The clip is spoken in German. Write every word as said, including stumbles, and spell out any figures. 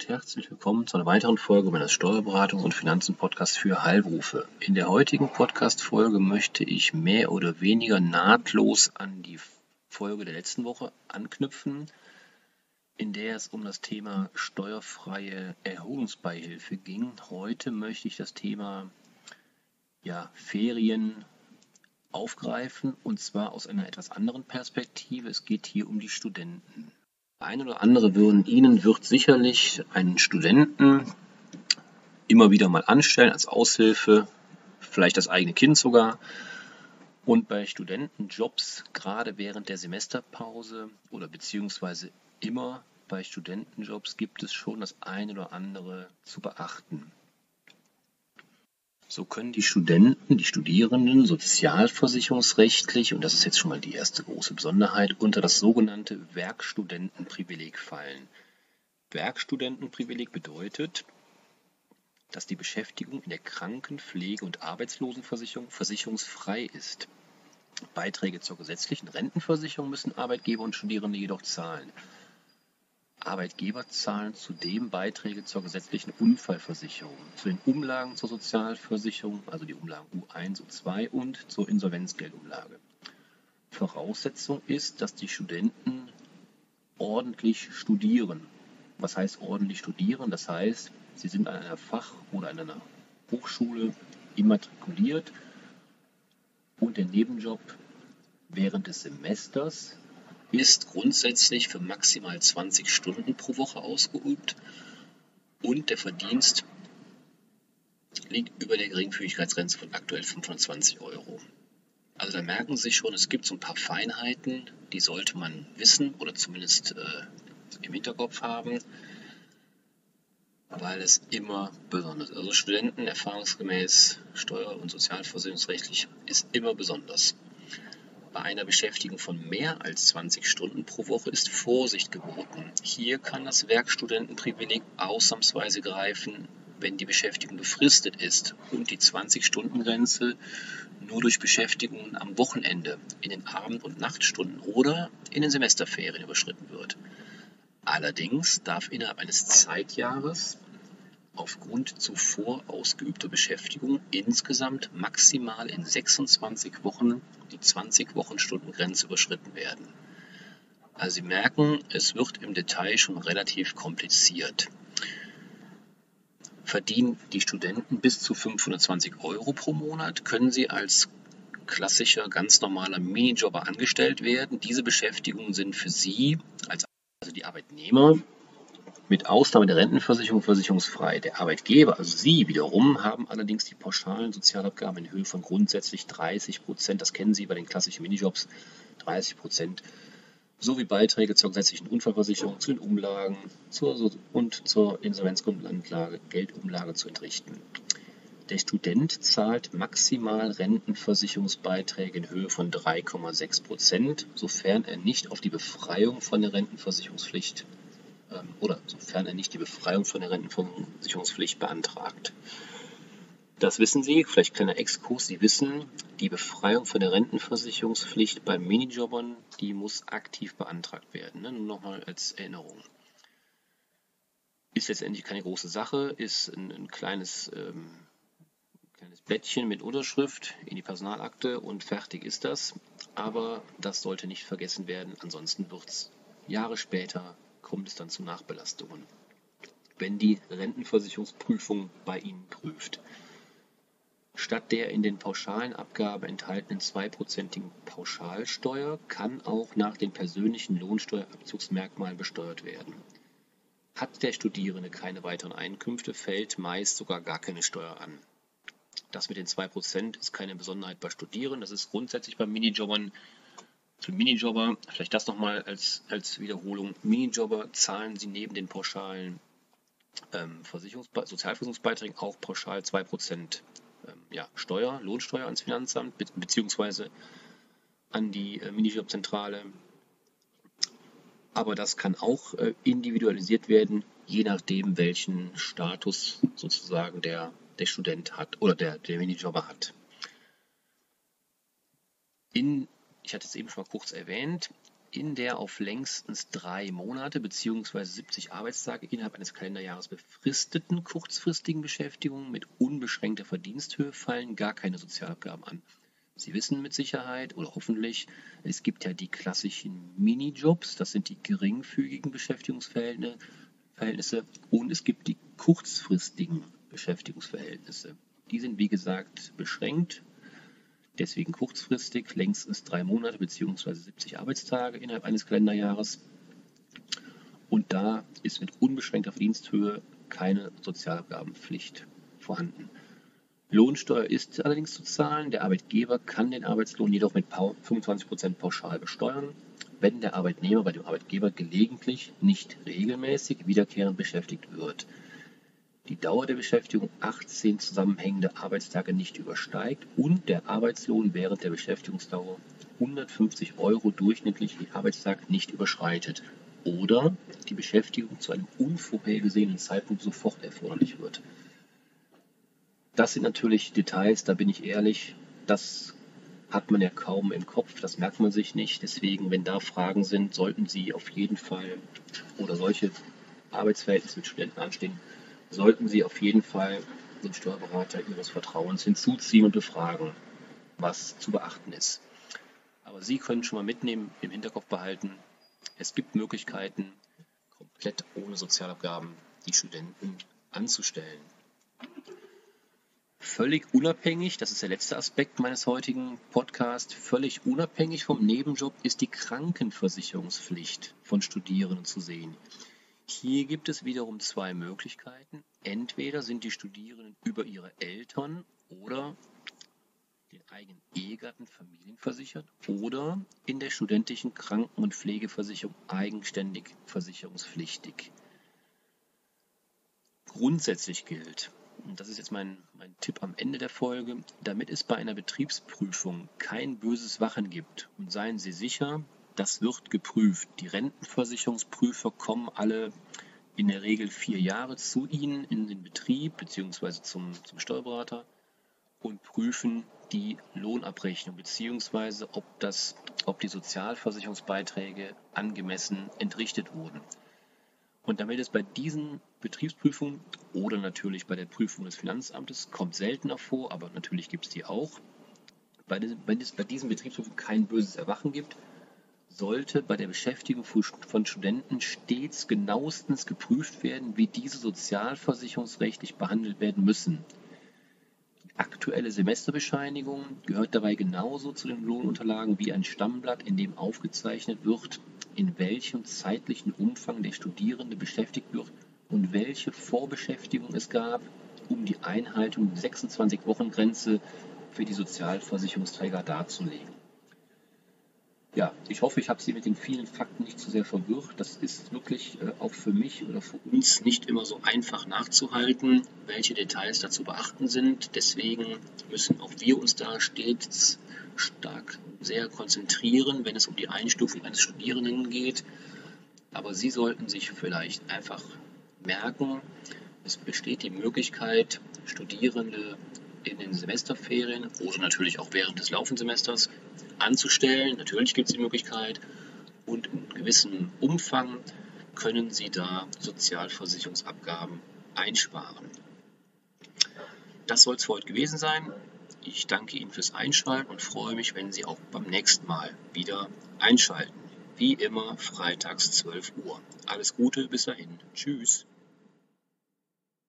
und herzlich willkommen zu einer weiteren Folge meines Steuerberatungs- und Finanzen-Podcasts für Heilberufe. In der heutigen Podcast-Folge möchte ich mehr oder weniger nahtlos an die Folge der letzten Woche anknüpfen, in der es um das Thema steuerfreie Erholungsbeihilfe ging. Heute möchte ich das Thema ja, Ferien aufgreifen, und zwar aus einer etwas anderen Perspektive. Es geht hier um die Studenten. Ein oder andere würden Ihnen wird sicherlich einen Studenten immer wieder mal anstellen als Aushilfe, vielleicht das eigene Kind sogar. Und bei Studentenjobs, gerade während der Semesterpause oder beziehungsweise immer bei Studentenjobs, gibt es schon das eine oder andere zu beachten. So können die Studenten, die Studierenden sozialversicherungsrechtlich, und das ist jetzt schon mal die erste große Besonderheit, unter das sogenannte Werkstudentenprivileg fallen. Werkstudentenprivileg bedeutet, dass die Beschäftigung in der Kranken-, Pflege- und Arbeitslosenversicherung versicherungsfrei ist. Beiträge zur gesetzlichen Rentenversicherung müssen Arbeitgeber und Studierende jedoch zahlen. Arbeitgeber zahlen zudem Beiträge zur gesetzlichen Unfallversicherung, zu den Umlagen zur Sozialversicherung, also die Umlagen U eins, U zwei und zur Insolvenzgeldumlage. Voraussetzung ist, dass die Studenten ordentlich studieren. Was heißt ordentlich studieren? Das heißt, sie sind an einer Fach- oder an einer Hochschule immatrikuliert und der Nebenjob während des Semesters ist grundsätzlich für maximal zwanzig Stunden pro Woche ausgeübt und der Verdienst liegt über der Geringfügigkeitsgrenze von aktuell fünfhundertzwanzig Euro. Also da merken Sie sich schon, es gibt so ein paar Feinheiten, die sollte man wissen oder zumindest äh, im Hinterkopf haben, weil es immer besonders ist. Also Studenten erfahrungsgemäß steuer- und sozialversicherungsrechtlich ist immer besonders. Bei einer Beschäftigung von mehr als zwanzig Stunden pro Woche ist Vorsicht geboten. Hier kann das Werkstudentenprivileg ausnahmsweise greifen, wenn die Beschäftigung befristet ist und die zwanzig-Stunden-Grenze nur durch Beschäftigungen am Wochenende, in den Abend- und Nachtstunden oder in den Semesterferien überschritten wird. Allerdings darf innerhalb eines Zeitjahres aufgrund zuvor ausgeübter Beschäftigung insgesamt maximal in sechsundzwanzig Wochen die zwanzig-Wochen-Stunden-Grenze überschritten werden. Also Sie merken, es wird im Detail schon relativ kompliziert. Verdienen die Studenten bis zu fünfhundertzwanzig Euro pro Monat, können sie als klassischer, ganz normaler Minijobber angestellt werden. Diese Beschäftigungen sind für Sie, als also die Arbeitnehmer, mit Ausnahme der Rentenversicherung versicherungsfrei. Der Arbeitgeber, also Sie wiederum, haben allerdings die pauschalen Sozialabgaben in Höhe von grundsätzlich dreißig Prozent, das kennen Sie bei den klassischen Minijobs, dreißig Prozent, sowie Beiträge zur gesetzlichen Unfallversicherung, zu den Umlagen zur, und zur Insolvenzgeldumlage Geldumlage zu entrichten. Der Student zahlt maximal Rentenversicherungsbeiträge in Höhe von drei Komma sechs Prozent, sofern er nicht auf die Befreiung von der Rentenversicherungspflicht oder sofern er nicht die Befreiung von der Rentenversicherungspflicht beantragt. Das wissen Sie, vielleicht kleiner Exkurs, Sie wissen, die Befreiung von der Rentenversicherungspflicht bei Minijobbern, die muss aktiv beantragt werden. Ne? Nur nochmal als Erinnerung. Ist letztendlich keine große Sache, ist ein, ein kleines, ähm, kleines Blättchen mit Unterschrift in die Personalakte und fertig ist das. Aber das sollte nicht vergessen werden, ansonsten wird es Jahre später kommt es dann zu Nachbelastungen, wenn die Rentenversicherungsprüfung bei Ihnen prüft. Statt der in den pauschalen Abgaben enthaltenen zweiprozentigen Pauschalsteuer kann auch nach den persönlichen Lohnsteuerabzugsmerkmalen besteuert werden. Hat der Studierende keine weiteren Einkünfte, fällt meist sogar gar keine Steuer an. Das mit den zwei Prozent ist keine Besonderheit bei Studierenden, das ist grundsätzlich bei Minijobbern. Für Minijobber, vielleicht das nochmal als, als Wiederholung, Minijobber zahlen Sie neben den pauschalen ähm, Versicherungsbe- Sozialversicherungsbeiträgen auch pauschal zwei Prozent ähm, ja, Steuer, Lohnsteuer ans Finanzamt be- beziehungsweise an die äh, Minijobzentrale. Aber das kann auch äh, individualisiert werden, je nachdem, welchen Status sozusagen der, der Student hat oder der, der Minijobber hat. In Ich hatte es eben schon mal kurz erwähnt, in der auf längstens drei Monate bzw. siebzig Arbeitstage innerhalb eines Kalenderjahres befristeten kurzfristigen Beschäftigung mit unbeschränkter Verdiensthöhe fallen gar keine Sozialabgaben an. Sie wissen mit Sicherheit oder hoffentlich, es gibt ja die klassischen Minijobs, das sind die geringfügigen Beschäftigungsverhältnisse, und es gibt die kurzfristigen Beschäftigungsverhältnisse. Die sind wie gesagt beschränkt. Deswegen kurzfristig, längstens drei Monate bzw. siebzig Arbeitstage innerhalb eines Kalenderjahres. Und da ist mit unbeschränkter Verdiensthöhe keine Sozialabgabenpflicht vorhanden. Lohnsteuer ist allerdings zu zahlen. Der Arbeitgeber kann den Arbeitslohn jedoch mit fünfundzwanzig Prozent pauschal besteuern, wenn der Arbeitnehmer bei dem Arbeitgeber gelegentlich, nicht regelmäßig, wiederkehrend beschäftigt wird. Die Dauer der Beschäftigung achtzehn zusammenhängende Arbeitstage nicht übersteigt und der Arbeitslohn während der Beschäftigungsdauer hundertfünfzig Euro durchschnittlich je Arbeitstag nicht überschreitet oder die Beschäftigung zu einem unvorhergesehenen Zeitpunkt sofort erforderlich wird. Das sind natürlich Details, da bin ich ehrlich, das hat man ja kaum im Kopf, das merkt man sich nicht. Deswegen, wenn da Fragen sind, sollten Sie auf jeden Fall oder solche Arbeitsverhältnisse mit Studenten anstehen, sollten Sie auf jeden Fall den Steuerberater Ihres Vertrauens hinzuziehen und befragen, was zu beachten ist. Aber Sie können schon mal mitnehmen, im Hinterkopf behalten, es gibt Möglichkeiten, komplett ohne Sozialabgaben die Studenten anzustellen. Völlig unabhängig, das ist der letzte Aspekt meines heutigen Podcasts, völlig unabhängig vom Nebenjob ist die Krankenversicherungspflicht von Studierenden zu sehen. Hier gibt es wiederum zwei Möglichkeiten. Entweder sind die Studierenden über ihre Eltern oder den eigenen Ehegatten familienversichert oder in der studentischen Kranken- und Pflegeversicherung eigenständig versicherungspflichtig. Grundsätzlich gilt, und das ist jetzt mein, mein Tipp am Ende der Folge, damit es bei einer Betriebsprüfung kein böses Wachen gibt, und seien Sie sicher, das wird geprüft. Die Rentenversicherungsprüfer kommen alle in der Regel vier Jahre zu Ihnen in den Betrieb bzw. Zum, zum Steuerberater und prüfen die Lohnabrechnung bzw. ob, das, ob die Sozialversicherungsbeiträge angemessen entrichtet wurden. Und damit es bei diesen Betriebsprüfungen oder natürlich bei der Prüfung des Finanzamtes, kommt seltener vor, aber natürlich gibt es die auch, wenn es bei diesen Betriebsprüfungen kein böses Erwachen gibt, sollte bei der Beschäftigung von Studenten stets genauestens geprüft werden, wie diese sozialversicherungsrechtlich behandelt werden müssen. Die aktuelle Semesterbescheinigung gehört dabei genauso zu den Lohnunterlagen wie ein Stammblatt, in dem aufgezeichnet wird, in welchem zeitlichen Umfang der Studierende beschäftigt wird und welche Vorbeschäftigung es gab, um die Einhaltung der sechsundzwanzig-Wochen-Grenze für die Sozialversicherungsträger darzulegen. Ja, ich hoffe, ich habe Sie mit den vielen Fakten nicht zu sehr verwirrt. Das ist wirklich äh, auch für mich oder für uns nicht immer so einfach nachzuhalten, welche Details da zu beachten sind. Deswegen müssen auch wir uns da stets stark sehr konzentrieren, wenn es um die Einstufung eines Studierenden geht. Aber Sie sollten sich vielleicht einfach merken, es besteht die Möglichkeit, Studierende in den Semesterferien oder natürlich auch während des laufenden Semesters anzustellen. Natürlich gibt es die Möglichkeit und in gewissem Umfang können Sie da Sozialversicherungsabgaben einsparen. Das soll es für heute gewesen sein. Ich danke Ihnen fürs Einschalten und freue mich, wenn Sie auch beim nächsten Mal wieder einschalten. Wie immer freitags zwölf Uhr. Alles Gute, bis dahin. Tschüss.